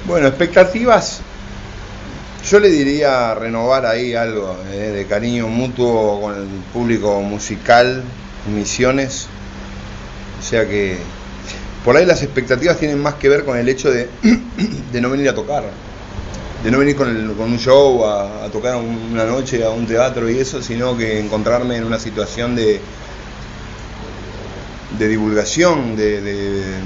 Bueno, expectativas, yo le diría renovar ahí algo de cariño mutuo con el público musical en Misiones. O sea que por ahí las expectativas tienen más que ver con el hecho de no venir a tocar, de no venir con un show a tocar una noche a un teatro y eso, sino que encontrarme en una situación de divulgación, de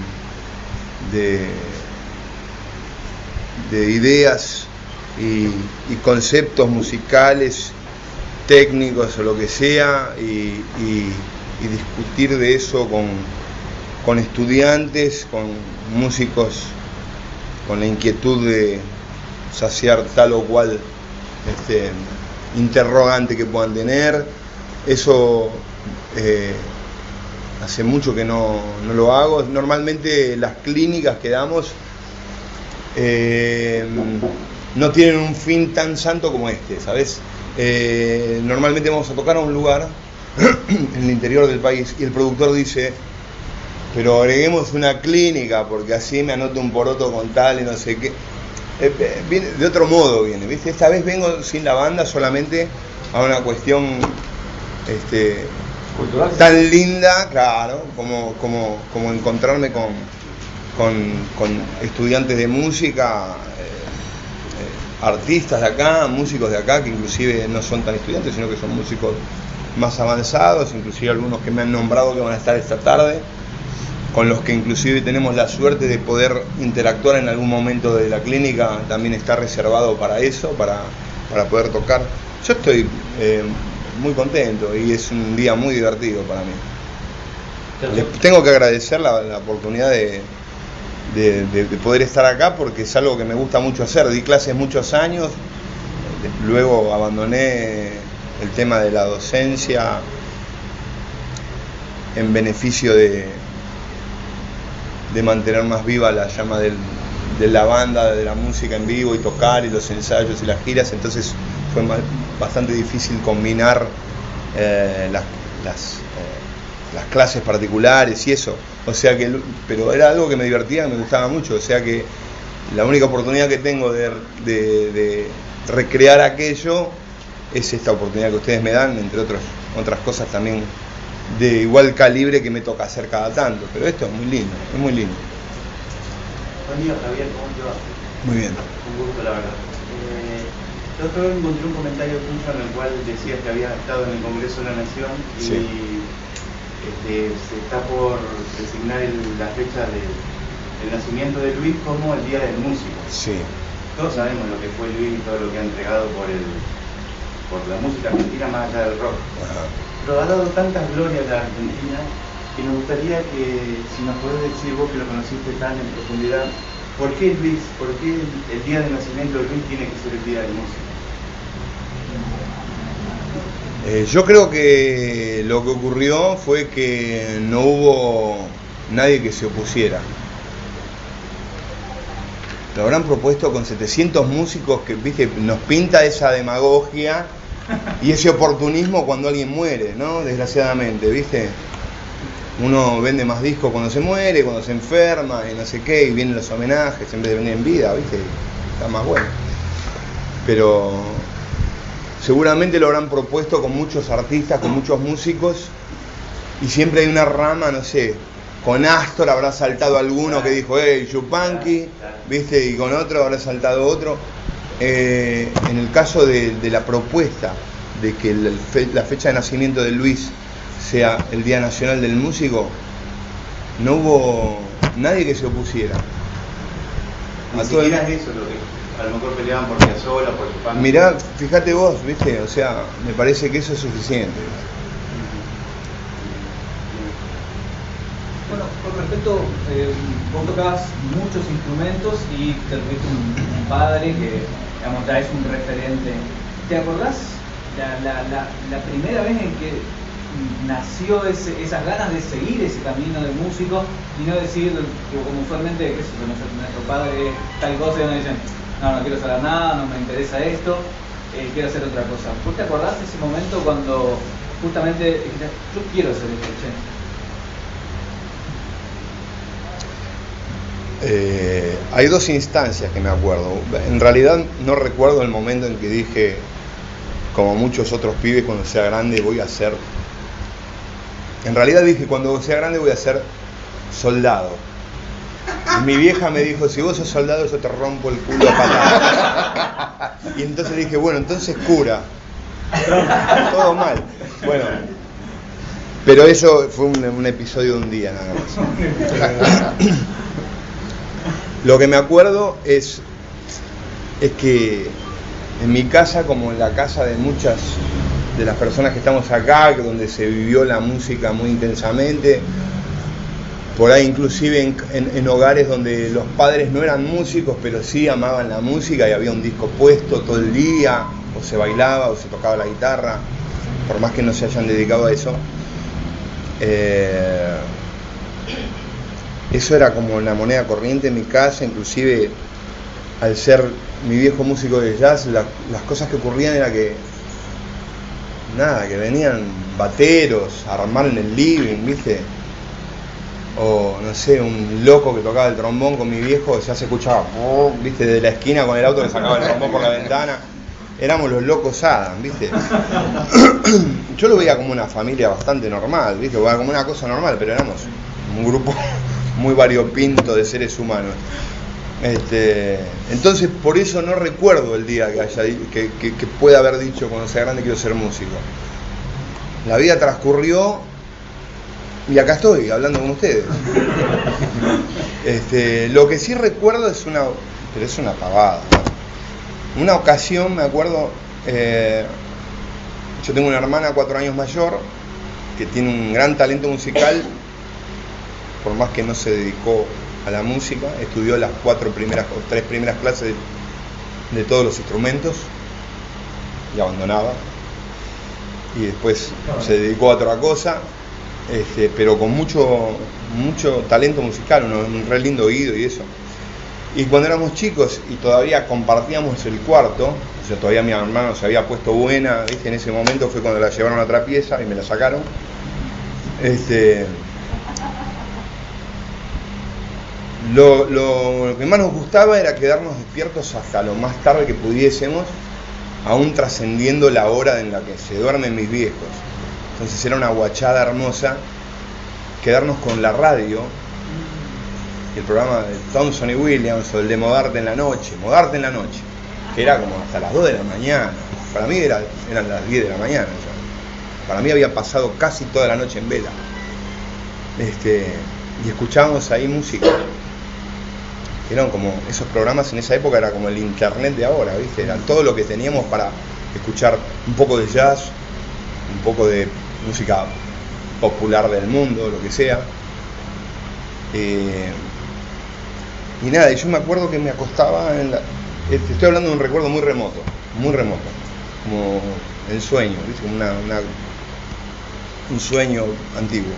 ideas y conceptos musicales, técnicos o lo que sea, y discutir de eso con estudiantes, con músicos, con la inquietud de saciar tal o cual interrogante que puedan tener. Eso hace mucho que no lo hago. Normalmente las clínicas que damos no tienen un fin tan santo como ¿sabes? Normalmente vamos a tocar a un lugar en el interior del país y el productor dice, pero agreguemos una clínica porque así me anoto un poroto con tal y no sé qué. Viene, de otro modo viene, ¿viste? Esta vez vengo sin la banda solamente a una cuestión cultural, tan linda, claro, como encontrarme con estudiantes de música, artistas de acá, músicos de acá, que inclusive no son tan estudiantes, sino que son músicos más avanzados, inclusive algunos que me han nombrado que van a estar esta tarde, con los que inclusive tenemos la suerte de poder interactuar en algún momento de la clínica. También está reservado para eso, para poder tocar. Yo estoy muy contento y es un día muy divertido para mí. Les tengo que agradecer la oportunidad de poder estar acá, porque es algo que me gusta mucho hacer. Di clases muchos años, luego abandoné el tema de la docencia en beneficio de mantener más viva la llama de la banda, de la música en vivo y tocar y los ensayos y las giras. Entonces fue bastante difícil combinar las clases particulares y eso. O sea que, pero era algo que me divertía, me gustaba mucho. O sea que la única oportunidad que tengo de recrear aquello es esta oportunidad que ustedes me dan, entre otras cosas también de igual calibre que me toca hacer cada tanto. Pero esto es muy lindo, es muy lindo. Buen día, Javier, ¿cómo te va? Muy bien. Un gusto, la verdad. Yo otro vez encontré un comentario tuyo en el cual decías que habías estado en el Congreso de la Nación y sí. Se está por designar la fecha del nacimiento de Luis como el Día del Músico. Sí. Todos sabemos lo que fue Luis y todo lo que ha entregado por la música argentina más allá del rock. Ajá. Pero ha dado tantas glorias a la Argentina que nos gustaría que, si nos podés decir vos que lo conociste tan en profundidad, ¿por qué Luis? ¿Por qué el día de nacimiento de Luis tiene que ser el Día del Músico? Yo creo que lo que ocurrió fue que no hubo nadie que se opusiera. Lo habrán propuesto con 700 músicos que, viste, nos pinta esa demagogia y ese oportunismo cuando alguien muere, ¿no? Desgraciadamente, ¿viste? Uno vende más discos cuando se muere, cuando se enferma y no sé qué, y vienen los homenajes en vez de venir en vida, ¿viste? Está más bueno. Pero seguramente lo habrán propuesto con muchos artistas, con muchos músicos, y siempre hay una rama, no sé, con Astor habrá saltado alguno que dijo, Yupanqui, ¿viste? Y con otro habrá saltado otro. En el caso de la propuesta de que la fecha de nacimiento de Luis sea el Día Nacional del Músico, no hubo nadie que se opusiera. Ni siquiera es eso lo que a lo mejor peleaban por Piazzolla, por su familia. Mirá, fíjate vos, ¿viste? O sea, me parece que eso es suficiente. Bueno, con respecto, vos tocabas muchos instrumentos y te tuviste un padre que, digamos, ya es un referente. ¿Te acordás la primera vez en que nació esas ganas de seguir ese camino de músico y no decir, como usualmente, qué sé yo, nuestro padre es tal cosa y uno dice, no quiero saber nada, no me interesa esto, quiero hacer otra cosa? ¿Vos te acordás de ese momento cuando justamente dijiste, yo quiero hacer esto, che? Hay dos instancias que me acuerdo. En realidad no recuerdo el momento en que dije, como muchos otros pibes, cuando sea grande voy a ser... En realidad dije, cuando sea grande voy a ser soldado. Y mi vieja me dijo, si vos sos soldado yo te rompo el culo a patadas. Y entonces dije, bueno, entonces cura. Todo mal. Bueno, pero eso fue un episodio de un día nada más. Lo que me acuerdo es que en mi casa, como en la casa de muchas de las personas que estamos acá, donde se vivió la música muy intensamente, por ahí inclusive en hogares donde los padres no eran músicos, pero sí amaban la música y había un disco puesto todo el día, o se bailaba o se tocaba la guitarra, por más que no se hayan dedicado a eso. Eso era como la moneda corriente en mi casa. Inclusive al ser mi viejo músico de jazz, las cosas que ocurrían era que venían bateros a armar en el living, ¿viste? O no sé, un loco que tocaba el trombón con mi viejo, ya se escuchaba, ¿viste? Desde la esquina con el auto que sacaba el trombón por la ventana. Éramos los locos Adam, ¿viste? Yo lo veía como una familia bastante normal, ¿viste? Como una cosa normal, pero éramos un grupo muy variopinto de seres humanos. Entonces por eso no recuerdo el día que pueda haber dicho cuando sea grande quiero ser músico. La vida transcurrió y acá estoy hablando con ustedes. Lo que sí recuerdo es una pavada, ¿no? Una ocasión me acuerdo, yo tengo una hermana 4 años mayor que tiene un gran talento musical, por más que no se dedicó a la música, estudió las 3 primeras clases de todos los instrumentos y abandonaba, y después se dedicó a otra cosa, pero con mucho talento musical, un re lindo oído y eso. Y cuando éramos chicos y todavía compartíamos el cuarto, yo todavía mi hermano se había puesto buena, ¿viste? En ese momento fue cuando la llevaron a otra pieza y me la sacaron. Lo que más nos gustaba era quedarnos despiertos hasta lo más tarde que pudiésemos, aún trascendiendo la hora en la que se duermen mis viejos. Entonces era una guachada hermosa quedarnos con la radio, el programa de Thompson y Williams, o el de Modarte en la noche, que era como hasta las 2 de la mañana. Para mí eran las 10 de la mañana ya. Para mí había pasado casi toda la noche en vela. Y escuchábamos ahí música. Eran como, esos programas en esa época era como el internet de ahora, ¿viste? Era todo lo que teníamos para escuchar un poco de jazz, un poco de música popular del mundo, lo que sea. Y nada, y yo me acuerdo que me acostaba estoy hablando de un recuerdo muy remoto, como el sueño, ¿viste? Como un sueño antiguo.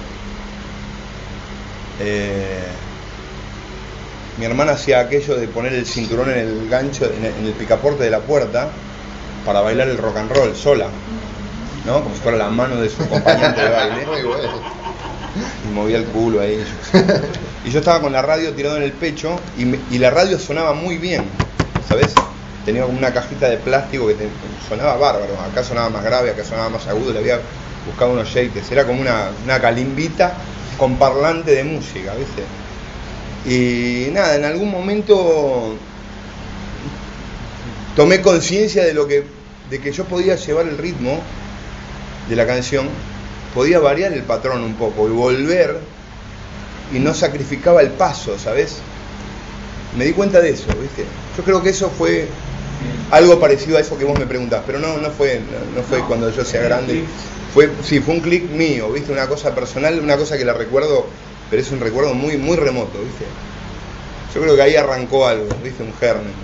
Mi hermana hacía aquello de poner el cinturón en el gancho, en el picaporte de la puerta, para bailar el rock and roll sola, ¿no? Como si fuera la mano de su acompañante de baile. Y movía el culo ahí. Y yo estaba con la radio tirado en el pecho y la radio sonaba muy bien, ¿sabes? Tenía como una cajita de plástico que sonaba bárbaro. Acá sonaba más grave, acá sonaba más agudo. Le había buscado unos shakers. Era como una calimbita con parlante de música, ¿viste? Y nada, en algún momento tomé conciencia de que yo podía llevar el ritmo de la canción, podía variar el patrón un poco y volver, y no sacrificaba el paso, ¿sabes? Me di cuenta de eso, ¿viste? Yo creo que eso fue algo parecido a eso que vos me preguntás, pero no fue cuando yo sea grande. Fue un clic mío, ¿viste? Una cosa personal, una cosa que la recuerdo, pero es un recuerdo muy, muy remoto, ¿viste? Yo creo que ahí arrancó algo, ¿viste? Un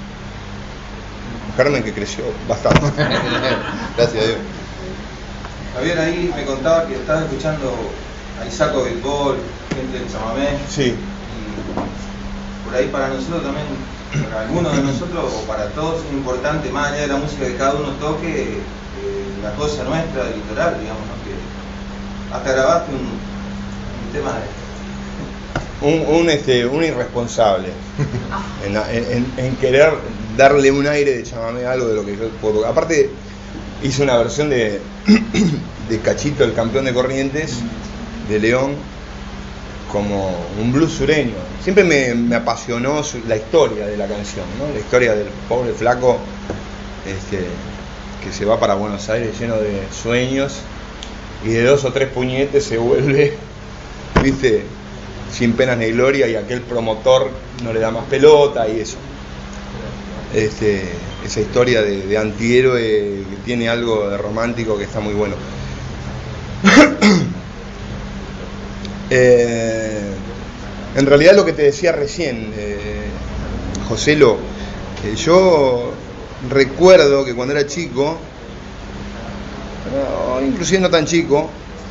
germen que creció bastante. Gracias a Dios. Javier ahí me contaba que estaba escuchando a Isaco Bilbol, gente del chamamé. Sí. Y por ahí para nosotros también, para algunos de nosotros o para todos es importante, más allá de la música que cada uno toque, la cosa nuestra del litoral, digamos, ¿no? Que hasta grabaste un tema un irresponsable en querer darle un aire de chamamé a algo de lo que yo puedo. Aparte, hice una versión de Cachito, el campeón de Corrientes, de León, como un blues sureño. Siempre me apasionó la historia de la canción, ¿no? La historia del pobre flaco que se va para Buenos Aires lleno de sueños y de 2 o 3 puñetes se vuelve, viste, sin penas ni gloria, y aquel promotor no le da más pelota y eso. Esa historia de antihéroe que tiene algo de romántico que está muy bueno. En realidad lo que te decía recién, Joselo, yo recuerdo que cuando era chico, inclusive no tan chico,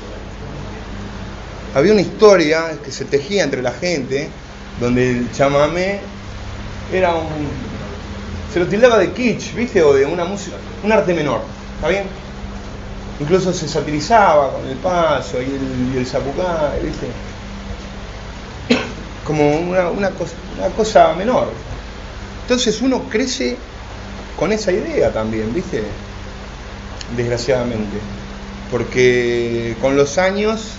había una historia que se tejía entre la gente, donde el chamamé era se lo tildaba de kitsch, ¿viste? O de una música, un arte menor, ¿está bien? Incluso se satirizaba con el paso y el zapucay, ¿viste? Como una cosa menor. Entonces uno crece con esa idea también, ¿viste? Desgraciadamente. Porque con los años,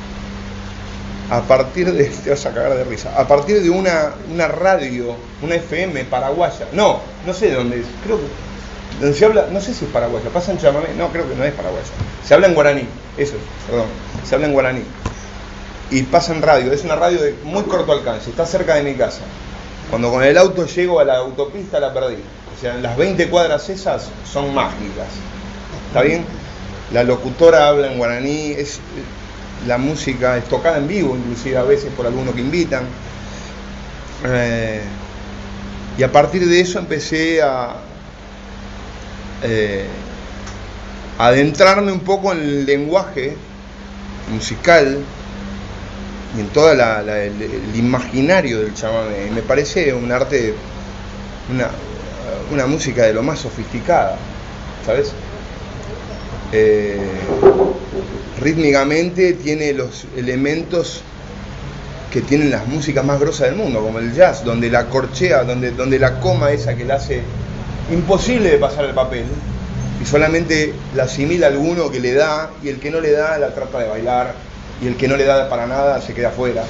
a partir de... te vas a cagar de risa. A partir de una radio, una FM paraguaya. No sé de dónde es. Creo que... donde se habla, no sé si es paraguaya, pasa en chamamé, no, creo que no es paraguaya. Se habla en guaraní, eso es, perdón. Se habla en guaraní. Y pasa en radio, es una radio de muy corto alcance, está cerca de mi casa. Cuando con el auto llego a la autopista la perdí. O sea, las 20 cuadras esas son mágicas. ¿Está bien? La locutora habla en guaraní, la música es tocada en vivo, inclusive a veces por algunos que invitan. Y a partir de eso empecé a adentrarme un poco en el lenguaje musical y en todo el imaginario del chamamé. Me parece un arte, una música de lo más sofisticada, ¿sabes? Rítmicamente tiene los elementos que tienen las músicas más grosas del mundo, como el jazz, donde la corchea, donde la coma esa que la hace imposible de pasar el papel, y solamente la asimila alguno que le da, y el que no le da la trata de bailar, y el que no le da para nada se queda afuera.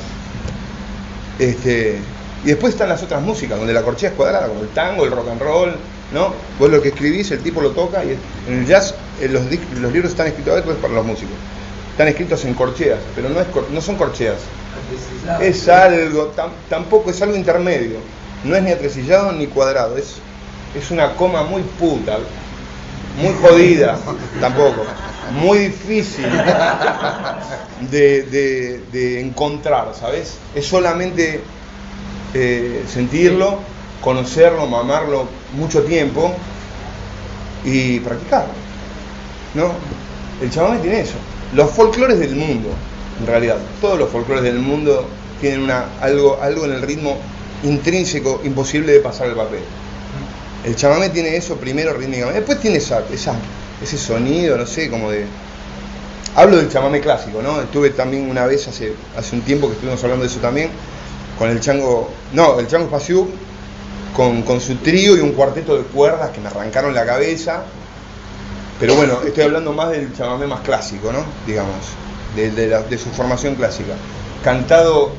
Y después están las otras músicas, donde la corchea es cuadrada, como el tango, el rock and roll, ¿no? Vos lo que escribís, el tipo lo toca, y en el jazz los libros están escritos, a veces para los músicos, están escritos en corcheas, pero no son corcheas. Es algo, tampoco es algo intermedio, no es ni atresillado ni cuadrado, es una coma muy puta, muy jodida, tampoco, muy difícil de encontrar, ¿sabes? Es solamente sentirlo, conocerlo, mamarlo mucho tiempo y practicarlo, ¿no? El chamamé tiene eso. Los folclores del mundo, en realidad, todos los folclores del mundo tienen algo en el ritmo intrínseco, imposible de pasar el papel. El chamamé tiene eso primero rítmicamente, después tiene ese sonido, no sé, como de... Hablo del chamamé clásico, ¿no? Estuve también una vez hace un tiempo que estuvimos hablando de eso también, con el Chango Espaciú, con su trío y un cuarteto de cuerdas que me arrancaron la cabeza. Pero bueno, estoy hablando más del chamamé más clásico, ¿no? Digamos, de su formación clásica. Cantado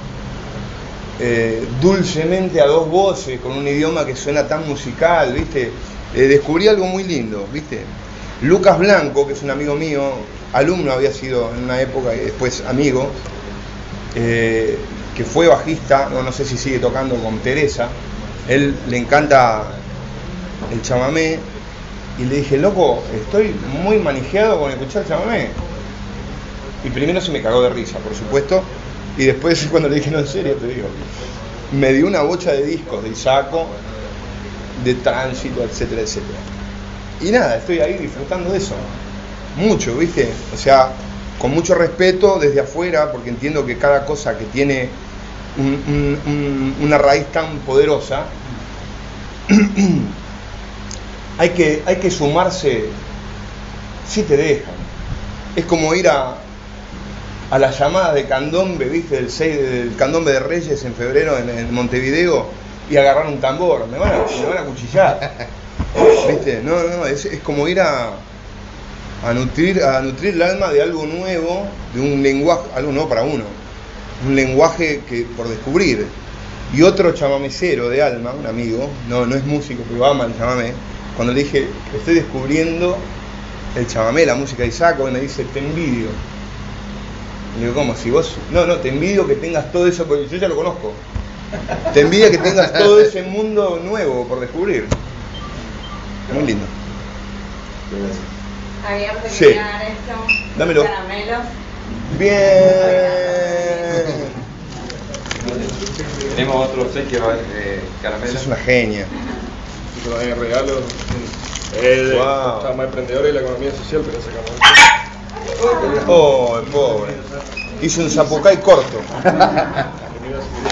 dulcemente a dos voces, con un idioma que suena tan musical, ¿viste? Descubrí algo muy lindo, ¿viste? Lucas Blanco, que es un amigo mío, alumno había sido en una época y después amigo, que fue bajista, no sé si sigue tocando con Teresa, él le encanta el chamamé, y le dije, loco, estoy muy manejado con escuchar chamamé. Y primero se me cagó de risa, por supuesto, y después cuando le dije, no, en serio te digo, me dio una bocha de discos de Isaco, de Tránsito, etcétera, etcétera. Y nada, estoy ahí disfrutando de eso, mucho, ¿viste? O sea, con mucho respeto desde afuera, porque entiendo que cada cosa que tiene una raíz tan poderosa, hay que sumarse si te dejan. Es como ir a a las llamadas de candombe, ¿viste? Del candombe de Reyes en febrero en Montevideo y agarrar un tambor. Me van a cuchillar. ¿Viste? No, es como ir a nutrir el alma de algo nuevo, de un lenguaje, algo nuevo para uno. Un lenguaje que por descubrir. Y otro chamamecero de alma, un amigo, no es músico, pero ama el chamamé, cuando le dije, estoy descubriendo el chamamé, la música de Isaac, me dice, te envidio. Le digo, ¿cómo? Si vos... No, te envidio que tengas todo eso, porque yo ya lo conozco. Te envidia que tengas todo ese mundo nuevo por descubrir. Muy lindo. Habíamos de Sí. crear esto. Dámelo. Caramelos. Bien. Tenemos otro obsequio, caramelo. Sos una genia. Yo te regalo Wow. Chama Emprendedora y la Economía Social, pero sacamos. Oh, el pobre. Hizo un zapucay corto.